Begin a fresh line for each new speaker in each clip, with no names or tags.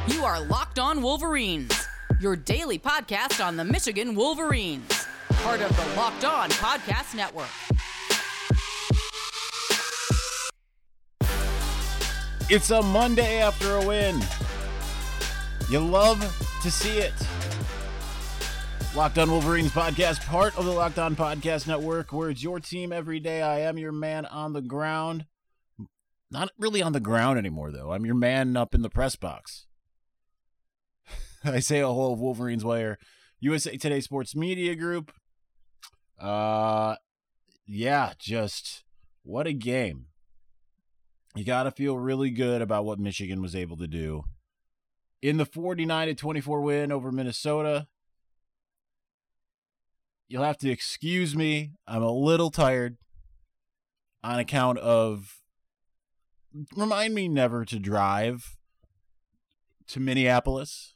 You are Locked On Wolverines, your daily podcast on the Michigan Wolverines, part of the Locked On Podcast Network.
It's a Monday after a win. You love to see it. Locked On Wolverines podcast, part of the Locked On Podcast Network, where it's your team every day. I am your man on the ground. Not really on the ground anymore, though. I'm your man up in the press box. I say a whole Wolverines Wire, USA Today Sports Media Group. Just what a game. You got to feel really good about what Michigan was able to do in the 49-24 win over Minnesota. You'll have to excuse me. I'm a little tired on account of, remind me never to drive to Minneapolis.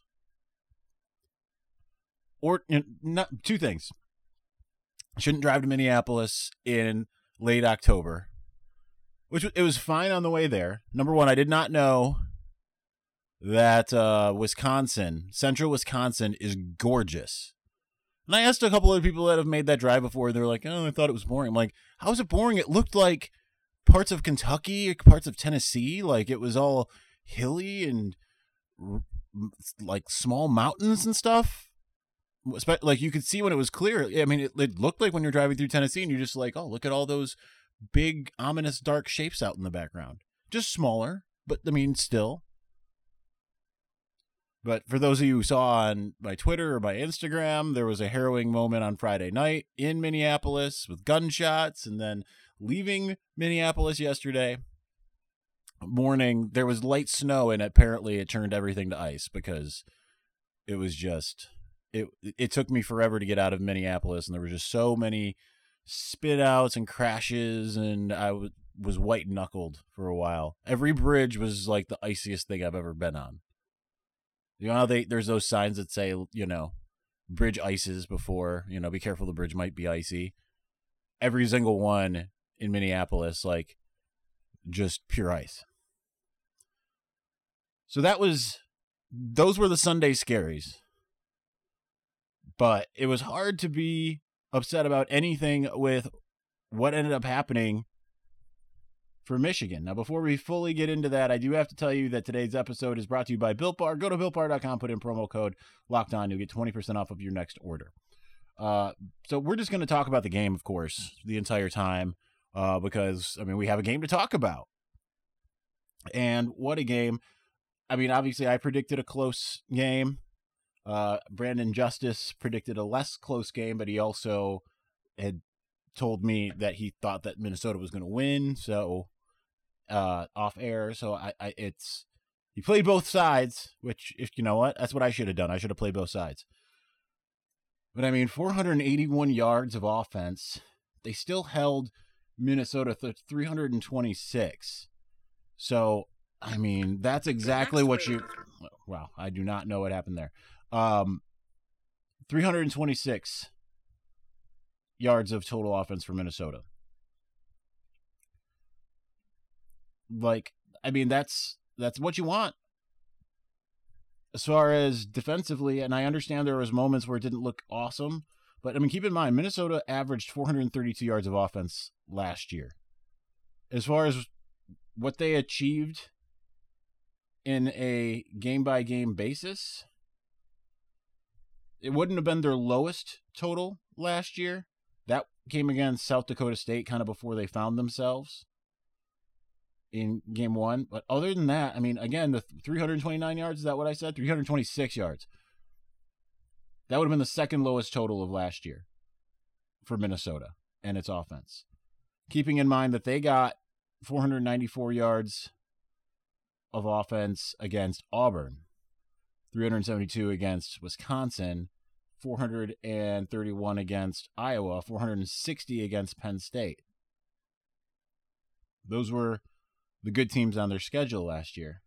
Or not two things. I shouldn't drive to Minneapolis in late October, which it was fine on the way there. Number one, I did not know that central Wisconsin is gorgeous. And I asked a couple of people that have made that drive before. They're like, oh, I thought it was boring. I'm like, how is it boring? It looked like parts of Kentucky, parts of Tennessee. Like it was all hilly and like small mountains and stuff. Like you could see when it was clear. I mean, it looked like when you're driving through Tennessee and you're just like, oh, look at all those big, ominous, dark shapes out in the background. Just smaller, but I mean, still. But for those of you who saw on my Twitter or my Instagram, there was a harrowing moment on Friday night in Minneapolis with gunshots, and then leaving Minneapolis yesterday morning, there was light snow, and apparently it turned everything to ice because it was just... It took me forever to get out of Minneapolis, and there were just so many spit outs and crashes, and I was white knuckled for a while. Every bridge was like the iciest thing I've ever been on. You know how there's those signs that say, bridge ices before, be careful, the bridge might be icy. Every single one in Minneapolis, like just pure ice. So those were the Sunday scaries. But it was hard to be upset about anything with what ended up happening for Michigan. Now, before we fully get into that, I do have to tell you that today's episode is brought to you by Built Bar. Go to BuiltBar.com, put in promo code LOCKEDON. You'll get 20% off of your next order. So we're just going to talk about the game, of course, the entire time, because, we have a game to talk about. And what a game. Obviously, I predicted a close game. Brandon Justice predicted a less close game, but he also had told me that he thought that Minnesota was going to win. So, off air. So he played both sides, which, if you know what, that's what I should have done. I should have played both sides. But 481 yards of offense. They still held Minnesota 326. So, that's exactly what wow, I do not know what happened there. 326 yards of total offense for Minnesota. That's what you want. As far as defensively, and I understand there was moments where it didn't look awesome, but keep in mind, Minnesota averaged 432 yards of offense last year. As far as what they achieved in a game-by-game basis, it wouldn't have been their lowest total last year. That came against South Dakota State kind of before they found themselves in game one. But other than that, again, the 329 yards, is that what I said? 326 yards. That would have been the second lowest total of last year for Minnesota and its offense. Keeping in mind that they got 494 yards of offense against Auburn, 372 against Wisconsin, 431 against Iowa, 460 against Penn State. Those were the good teams on their schedule last year.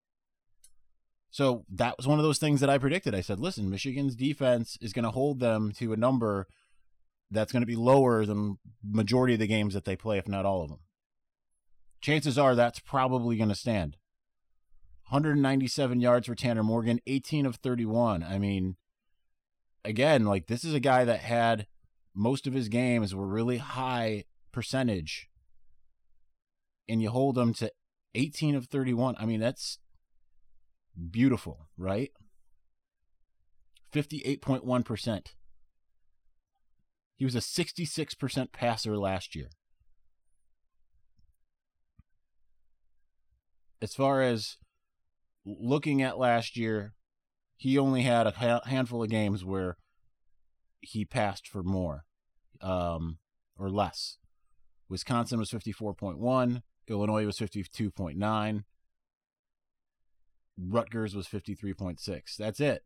So that was one of those things that I predicted. I said, listen, Michigan's defense is going to hold them to a number that's going to be lower than majority of the games that they play, if not all of them. Chances are that's probably going to stand. 197 yards for Tanner Morgan, 18 of 31. I mean, again, like, this is a guy that had most of his games were really high percentage, and you hold him to 18 of 31. I mean, that's beautiful, right? 58.1%. He was a 66% passer last year. As far as looking at last year, he only had a handful of games where he passed for more or less. Wisconsin was 54.1. Illinois was 52.9. Rutgers was 53.6. That's it.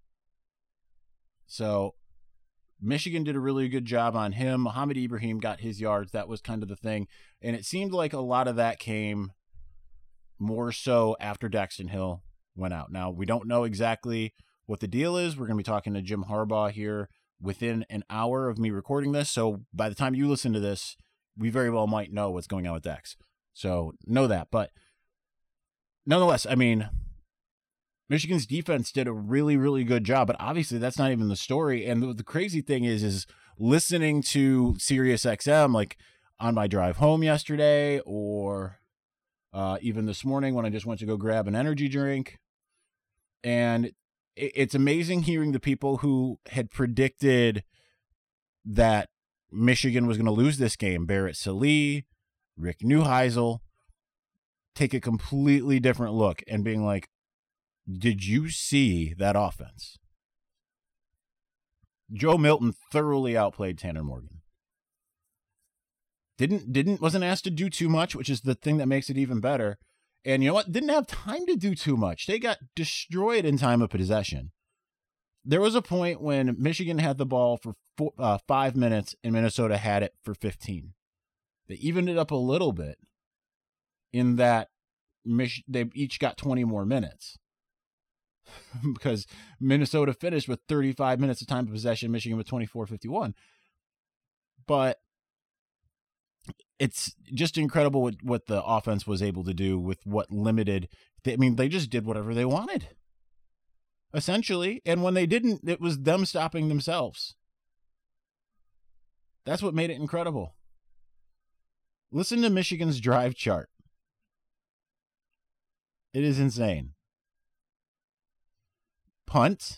So Michigan did a really good job on him. Mohamed Ibrahim got his yards. That was kind of the thing. And it seemed like a lot of that came more so after Daxton Hill went out. Now, we don't know exactly what the deal is. We're going to be talking to Jim Harbaugh here within an hour of me recording this. So by the time you listen to this, we very well might know what's going on with Dax. So know that. But nonetheless, I mean, Michigan's defense did a really, really good job. But obviously, that's not even the story. And the crazy thing is listening to SiriusXM, like on my drive home yesterday, or even this morning when I just went to go grab an energy drink. And it's amazing hearing the people who had predicted that Michigan was going to lose this game. Barrett Sallee, Rick Neuheisel, take a completely different look and being like, did you see that offense? Joe Milton thoroughly outplayed Tanner Morgan. Wasn't asked to do too much, which is the thing that makes it even better. And you know what? Didn't have time to do too much. They got destroyed in time of possession. There was a point when Michigan had the ball for 5 minutes and Minnesota had it for 15. They evened it up a little bit in that they each got 20 more minutes because Minnesota finished with 35 minutes of time of possession, Michigan with 24-51. But it's just incredible what the offense was able to do with what limited. I mean, they just did whatever they wanted, essentially. And when they didn't, it was them stopping themselves. That's what made it incredible. Listen to Michigan's drive chart. It is insane. Punt,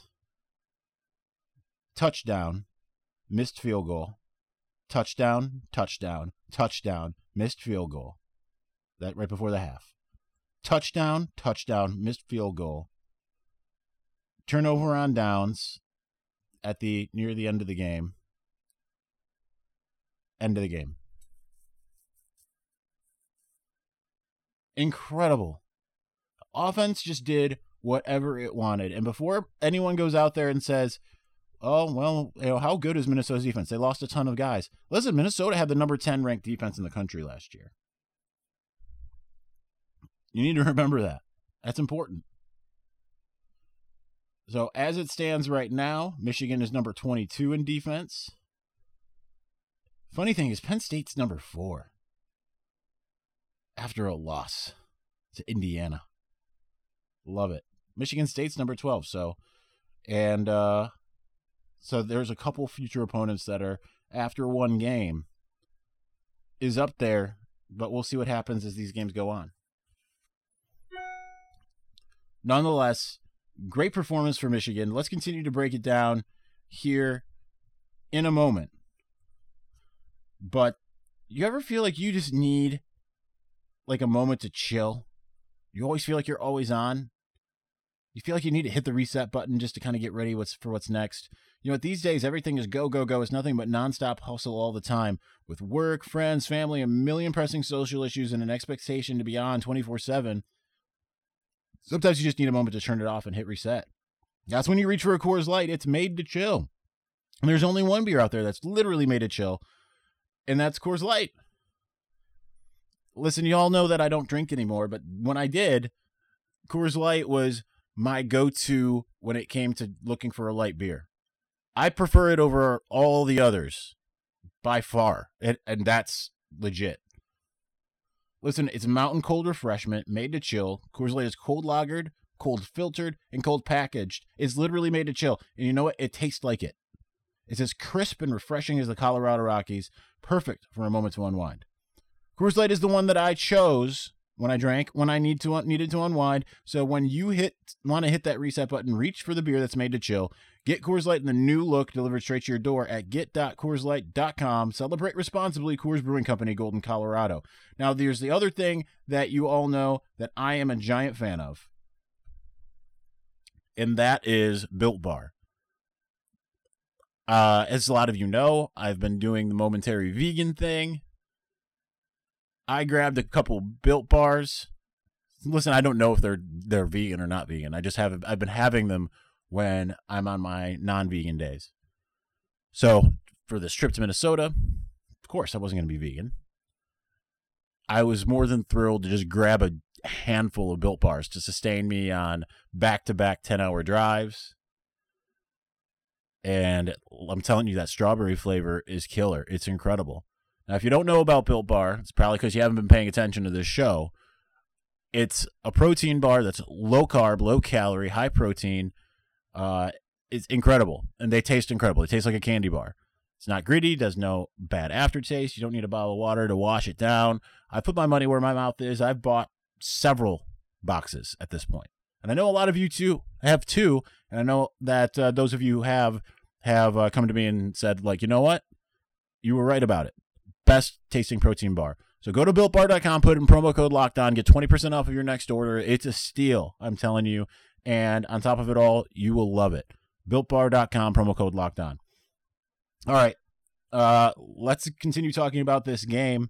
touchdown, missed field goal, touchdown, touchdown, touchdown, missed field goal. That right before the half. Touchdown, touchdown, missed field goal. Turnover on downs near the end of the game. End of the game. Incredible. Offense just did whatever it wanted. And before anyone goes out there and says, oh, well, how good is Minnesota's defense? They lost a ton of guys. Listen, Minnesota had the number 10 ranked defense in the country last year. You need to remember that. That's important. So as it stands right now, Michigan is number 22 in defense. Funny thing is, Penn State's number 4 after a loss to Indiana. Love it. Michigan State's number 12. So there's a couple future opponents that are after one game is up there, but we'll see what happens as these games go on. Nonetheless, great performance for Michigan. Let's continue to break it down here in a moment. But you ever feel like you just need like a moment to chill? You always feel like you're always on. You feel like you need to hit the reset button just to kind of get ready for what's next. You know what? These days, everything is go, go, go. It's nothing but nonstop hustle all the time with work, friends, family, a million pressing social issues, and an expectation to be on 24/7. Sometimes you just need a moment to turn it off and hit reset. That's when you reach for a Coors Light. It's made to chill. And there's only one beer out there that's literally made to chill, and that's Coors Light. Listen, you all know that I don't drink anymore, but when I did, Coors Light was my go-to when it came to looking for a light beer. I prefer it over all the others by far, and that's legit. Listen, it's mountain cold refreshment made to chill. Coors Light is cold lagered, cold filtered, and cold packaged. It's literally made to chill. And you know what? It tastes like it. It's as crisp and refreshing as the Colorado Rockies. Perfect for a moment to unwind. Coors Light is the one that I chose when I drank, when I needed to unwind. So when you want to hit that reset button, reach for the beer that's made to chill. Get Coors Light in the new look delivered straight to your door at get.coorslight.com. Celebrate responsibly. Coors Brewing Company, Golden, Colorado. Now, there's the other thing that you all know that I am a giant fan of, and that is Built Bar. As a lot of you know, I've been doing the momentary vegan thing. I grabbed a couple Built Bars. Listen, I don't know if they're vegan or not vegan. I've been having them when I'm on my non-vegan days. So for this trip to Minnesota, of course I wasn't going to be vegan. I was more than thrilled to just grab a handful of Built Bars to sustain me on back-to-back 10-hour drives. And I'm telling you, that strawberry flavor is killer. It's incredible. Now, if you don't know about Built Bar, it's probably because you haven't been paying attention to this show. It's a protein bar that's low carb, low calorie, high protein. It's incredible, and they taste incredible. It tastes like a candy bar. It's not gritty, does no bad aftertaste. You don't need a bottle of water to wash it down. I put my money where my mouth is. I've bought several boxes at this point. And I know a lot of you too have too, and I know that those of you who have come to me and said, like, you know what? You were right about it. Best tasting protein bar. So go to BuiltBar.com, put in promo code LOCKEDON, get 20% off of your next order. It's a steal, I'm telling you. And on top of it all, you will love it. BuiltBar.com, promo code LOCKEDON. All right, let's continue talking about this game.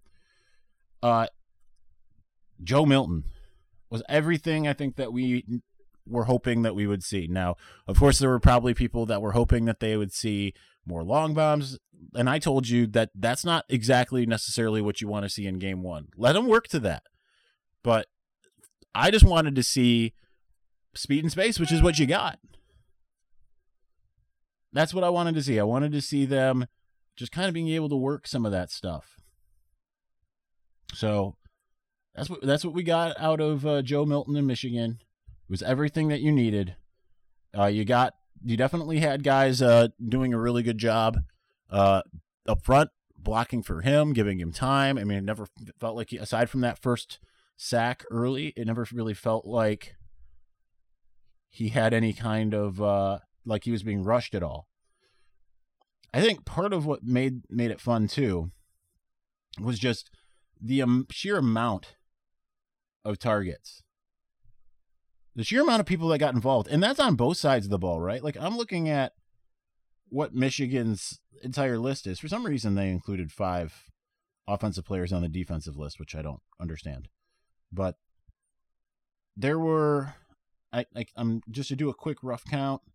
Joe Milton was everything I think that we were hoping that we would see. Now, of course, there were probably people that were hoping that they would see more long bombs, and I told you that that's not exactly necessarily what you want to see in game one. Let him work to that. But I just wanted to see speed and space, which is what you got. That's what I wanted to see. I wanted to see them just kind of being able to work some of that stuff. So that's what we got out of Joe Milton in Michigan. It was everything that you needed. You definitely had guys doing a really good job up front, blocking for him, giving him time. I mean, it never felt like, aside from that first sack early, it never really felt like he had any kind of like he was being rushed at all. I think part of what made it fun too was just the sheer amount of targets. The sheer amount of people that got involved, and that's on both sides of the ball, right? Like, I'm looking at what Michigan's entire list is. For some reason, they included 5 offensive players on the defensive list, which I don't understand. But there were, I'm just to do a quick rough count.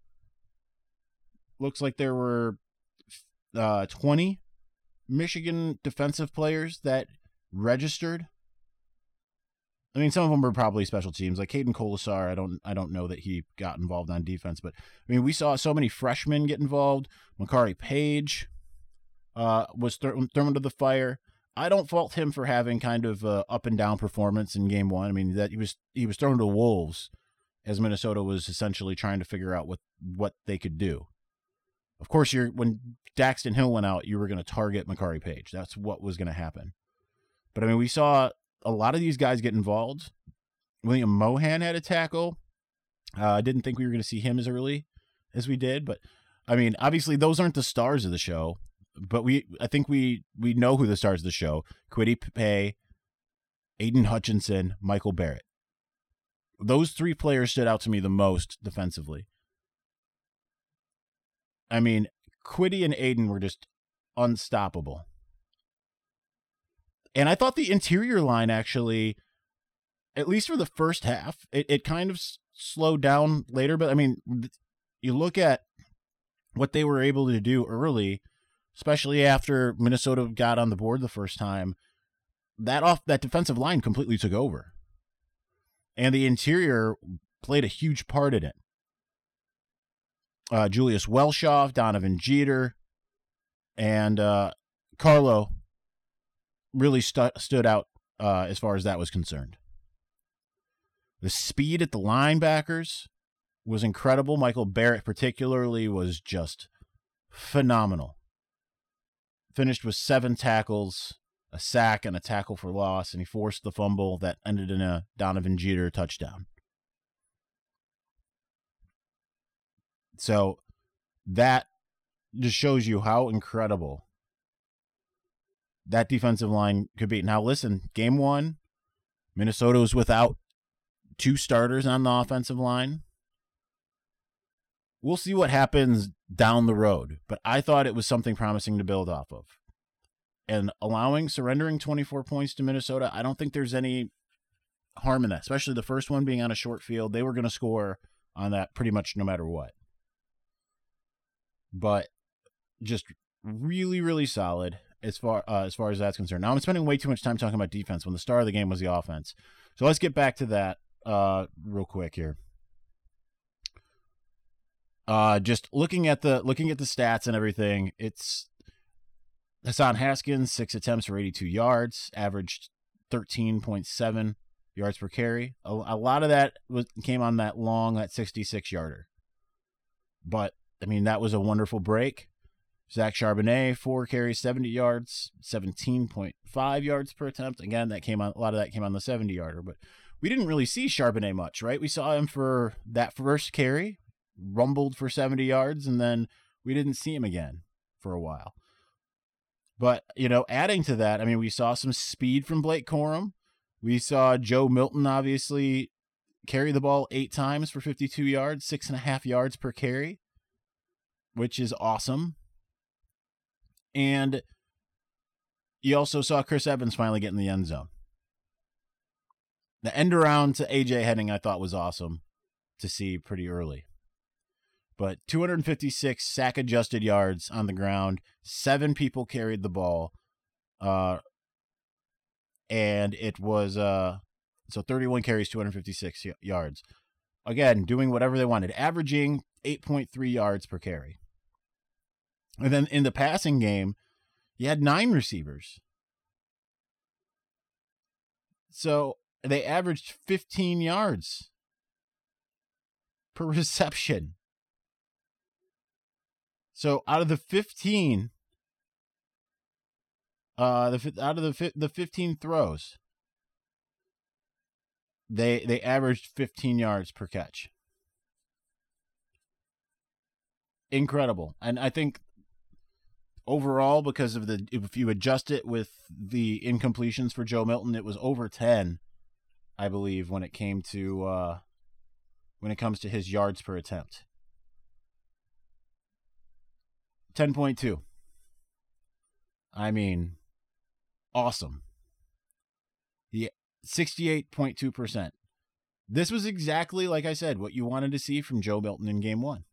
Looks like there were 20 Michigan defensive players that registered. I mean, some of them were probably special teams, like Caden Colasar. I don't know that he got involved on defense, but I mean, we saw so many freshmen get involved. Makari Page was thrown to the fire. I don't fault him for having kind of a up and down performance in game one. I mean, that he was thrown to wolves as Minnesota was essentially trying to figure out what they could do. Of course, when Daxton Hill went out, you were going to target Makari Page. That's what was going to happen. But I mean, we saw a lot of these guys get involved. William Mohan had a tackle. I didn't think we were going to see him as early as we did, but I mean, obviously those aren't the stars of the show, but I think we know who the stars of the show: Kwity Paye, Aiden Hutchinson, Michael Barrett. Those 3 players stood out to me the most defensively. I mean, Kwity and Aiden were just unstoppable. And I thought the interior line actually, at least for the first half, it kind of slowed down later. But I mean, you look at what they were able to do early, especially after Minnesota got on the board the first time, that defensive line completely took over. And the interior played a huge part in it. Julius Welshoff, Donovan Jeter, and Carlo really stood out as far as that was concerned. The speed at the linebackers was incredible. Michael Barrett particularly was just phenomenal. Finished with 7 tackles, a sack, and a tackle for loss, and he forced the fumble that ended in a Donovan Jeter touchdown. So that just shows you how incredible that defensive line could be. Now, listen, game 1, Minnesota was without 2 starters on the offensive line. We'll see what happens down the road, but I thought it was something promising to build off of. And surrendering 24 points to Minnesota, I don't think there's any harm in that, especially the first one being on a short field. They were going to score on that pretty much no matter what. But just really, really solid as far as that's concerned. Now, I'm spending way too much time talking about defense when the star of the game was the offense. So let's get back to that real quick here. Just looking at the stats and everything, it's Hassan Haskins, 6 attempts for 82 yards, averaged 13.7 yards per carry. A lot of that came on that 66-yarder. But, I mean, that was a wonderful break. Zach Charbonnet, 4 carries, 70 yards, 17.5 yards per attempt. Again, a lot of that came on the 70-yarder. But we didn't really see Charbonnet much, right? We saw him for that first carry, rumbled for 70 yards, and then we didn't see him again for a while. But, adding to that, I mean, we saw some speed from Blake Corum. We saw Joe Milton, obviously, carry the ball 8 times for 52 yards, 6.5 yards per carry, which is awesome. And you also saw Chris Evans finally get in the end zone. The end around to A.J. Henning I thought was awesome to see pretty early. But 256 sack-adjusted yards on the ground. 7 people carried the ball. And it was, 31 carries, 256 yards. Again, doing whatever they wanted. Averaging 8.3 yards per carry. And then in the passing game, you had 9 receivers. So they averaged 15 yards per reception. So out of the 15, the 15 throws, they averaged 15 yards per catch. Incredible. And I think overall, because of if you adjust it with the incompletions for Joe Milton, it was over 10, I believe, when it comes to his yards per attempt. 10.2. I mean, awesome. Yeah, 68.2%. This was exactly, like I said, what you wanted to see from Joe Milton in game 1.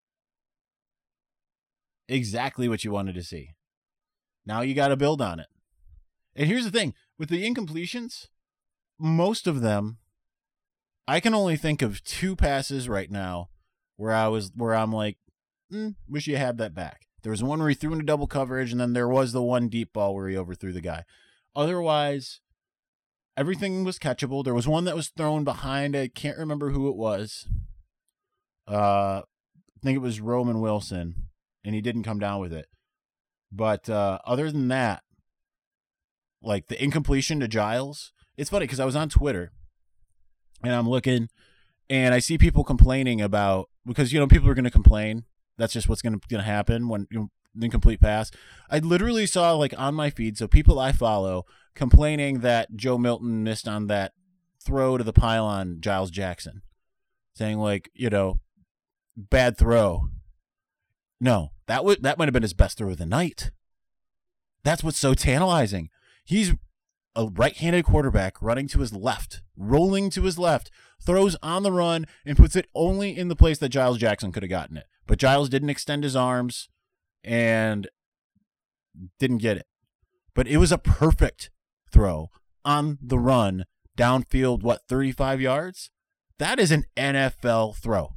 Exactly what you wanted to see. Now you got to build on it. And here's the thing. With the incompletions, most of them, I can only think of 2 passes right now where I'm like, wish you had that back. There was one where he threw into double coverage, and then there was the one deep ball where he overthrew the guy. Otherwise, everything was catchable. There was one that was thrown behind. I can't remember who it was. I think it was Roman Wilson, and he didn't come down with it. But other than that, like the incompletion to Giles, it's funny because I was on Twitter, and I'm looking, and I see people complaining about, because, people are going to complain. That's just what's going to happen when incomplete pass. I literally saw, like, on my feed, so people I follow complaining that Joe Milton missed on that throw to the pylon, Giles Jackson, saying, like, bad throw. No, that might have been his best throw of the night. That's what's so tantalizing. He's a right-handed quarterback running to his left, rolling to his left, throws on the run, and puts it only in the place that Giles Jackson could have gotten it. But Giles didn't extend his arms and didn't get it. But it was a perfect throw on the run, downfield, 35 yards? That is an NFL throw.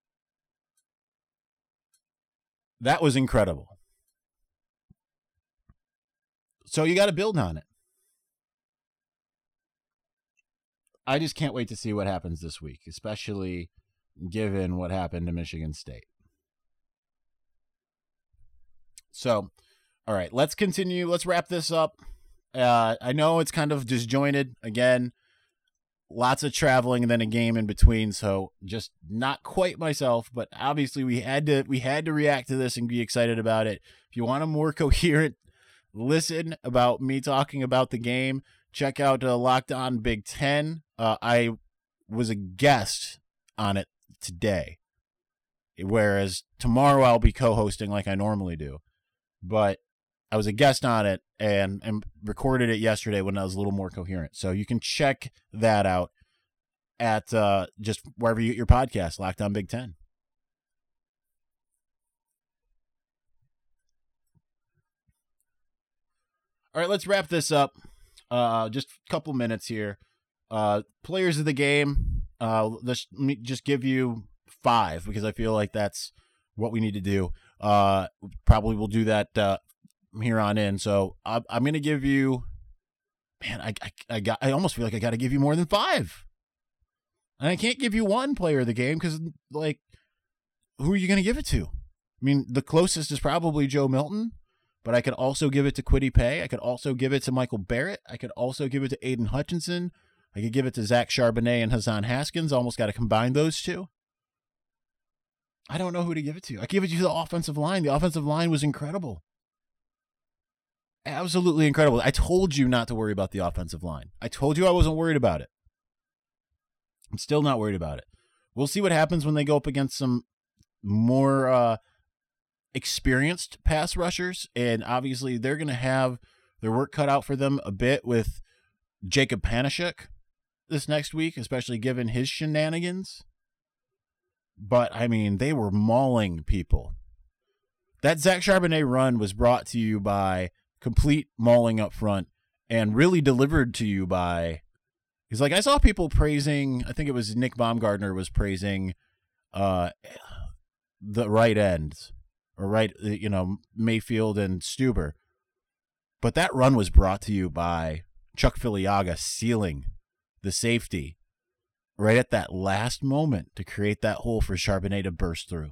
That was incredible. So you got to build on it. I just can't wait to see what happens this week, especially given what happened to Michigan State. So, all right, let's continue. Let's wrap this up. I know it's kind of disjointed. Again, lots of traveling and then a game in between, so just not quite myself, but obviously we had to react to this and be excited about it. If you want a more coherent listen about me talking about the game, check out Locked On Big Ten. I was a guest on it today, whereas tomorrow I'll be co-hosting like I normally do. But I was a guest on it and recorded it yesterday when I was a little more coherent. So you can check that out at just wherever you get your podcast, Locked On Big Ten. All right, let's wrap this up. Just a couple minutes here. Players of the game. Let's just give you 5 because I feel like that's what we need to do. Probably we'll do that here on in. So I'm going to give you, man, I almost feel like I got to give you more than 5. And I can't give you one player of the game because, like, who are you going to give it to? I mean, the closest is probably Joe Milton, but I could also give it to Kwity Paye. I could also give it to Michael Barrett. I could also give it to Aiden Hutchinson. I could give it to Zach Charbonnet and Hassan Haskins. Almost got to combine those two. I don't know who to give it to. I give it to the offensive line. The offensive line was incredible. Absolutely incredible. I told you not to worry about the offensive line. I told you I wasn't worried about it. I'm still not worried about it. We'll see what happens when they go up against some more experienced pass rushers, and obviously they're going to have their work cut out for them a bit with Jacob Panasiuk this next week, especially given his shenanigans. But, I mean, they were mauling people. That Zach Charbonnet run was brought to you by complete mauling up front and really delivered to you by, because, like, I saw people praising, I think it was Nick Baumgardner was praising the right ends, or Mayfield and Stuber. But that run was brought to you by Chuck Filiaga sealing the safety right at that last moment to create that hole for Charbonnet to burst through.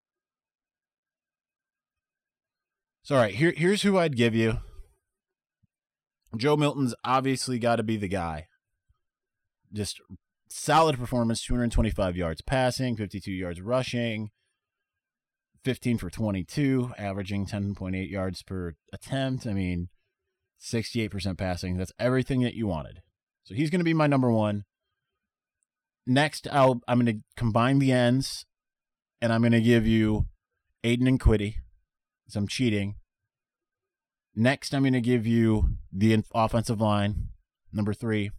So, all right, here's who I'd give you. Joe Milton's obviously got to be the guy. Just solid performance, 225 yards passing, 52 yards rushing, 15 for 22, averaging 10.8 yards per attempt. I mean, 68% passing. That's everything that you wanted. So he's going to be my number one. Next, I'm going to combine the ends, and I'm going to give you Aiden and Kwity, because I'm cheating. Next, I'm going to give you the offensive line, number 3.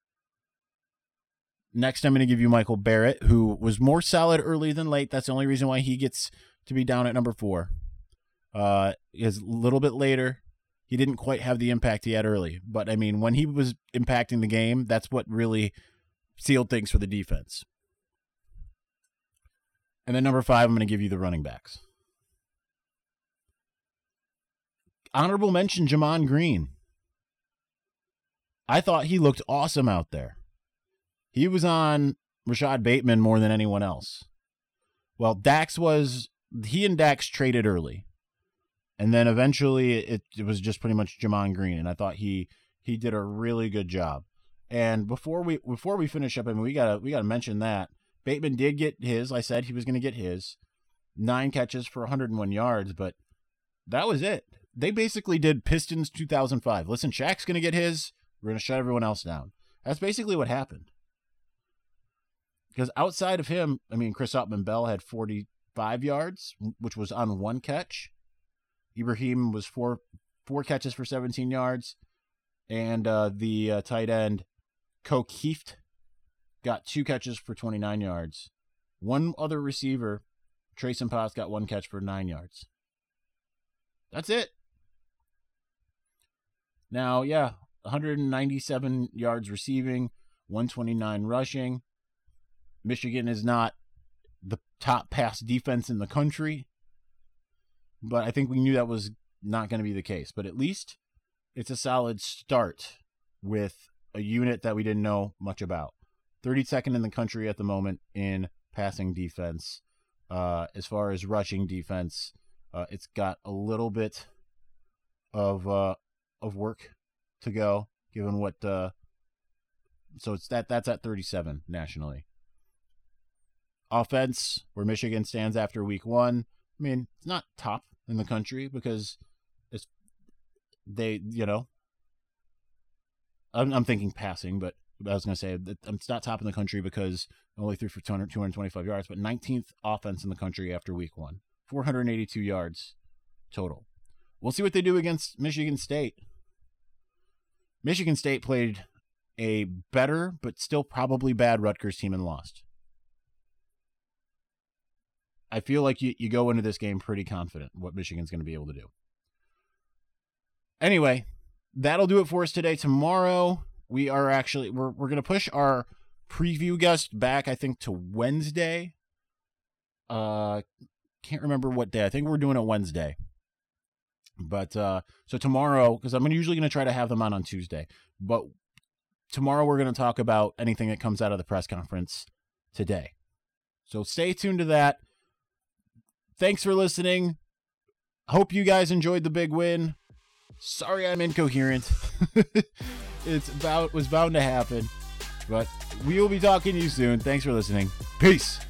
Next, I'm going to give you Michael Barrett, who was more solid early than late. That's the only reason why he gets to be down at number 4. Is a little bit later. He didn't quite have the impact he had early. But, I mean, when he was impacting the game, that's what really sealed things for the defense. And then number 5, I'm going to give you the running backs. Honorable mention, Jamon Green. I thought he looked awesome out there. He was on Rashad Bateman more than anyone else. Well, he and Dax traded early. And then eventually it was just pretty much Jamon Green. And I thought he did a really good job. And before we finish up, I mean, we gotta mention that Bateman did get his. I said he was going to get his 9 catches for 101 yards, but that was it. They basically did Pistons 2005. Listen, Shaq's going to get his. We're going to shut everyone else down. That's basically what happened. Because outside of him, I mean, Chris Ottman-Bell had 45 yards, which was on 1 catch. Ibrahim was four catches for 17 yards. And the tight end, Ko Kieft, got 2 catches for 29 yards. One other receiver, Trayson Potts, got 1 catch for 9 yards. That's it. Now, 197 yards receiving, 129 rushing. Michigan is not the top pass defense in the country, but I think we knew that was not going to be the case. But at least it's a solid start with a unit that we didn't know much about. 32nd in the country at the moment in passing defense. As far as rushing defense, it's got a little bit of work to go, given what. So it's that's at 37 nationally. Offense, where Michigan stands after week 1. I mean, it's not top in the country because it's I'm thinking passing, but I was going to say that it's not top in the country because it only threw for 225 yards, but 19th offense in the country after week 1. 482 yards total. We'll see what they do against Michigan State. Michigan State played a better, but still probably bad Rutgers team and lost. I feel like you go into this game pretty confident what Michigan's going to be able to do. Anyway, that'll do it for us today. Tomorrow, we're going to push our preview guest back, I think, to Wednesday. Can't remember what day. I think we're doing it Wednesday. But so tomorrow, because I'm usually going to try to have them on Tuesday, but tomorrow we're going to talk about anything that comes out of the press conference today. So stay tuned to that. Thanks for listening. Hope you guys enjoyed the big win. Sorry I'm incoherent. Was bound to happen. But we will be talking to you soon. Thanks for listening. Peace.